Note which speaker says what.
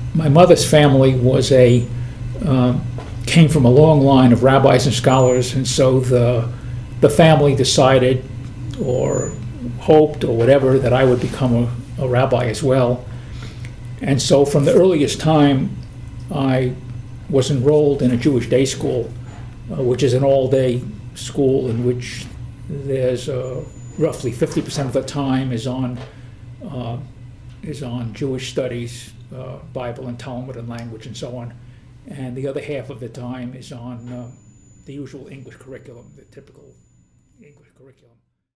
Speaker 1: my mother's family was came from a long line of rabbis and scholars, and so the family decided, or hoped, or whatever, that I would become a rabbi as well. And so from the earliest time, I was enrolled in a Jewish day school, which is an all-day school in which there's roughly 50% of the time is on Jewish studies, Bible and Talmud and language and so on, and the other half of the time is on the usual English curriculum, the typical English curriculum.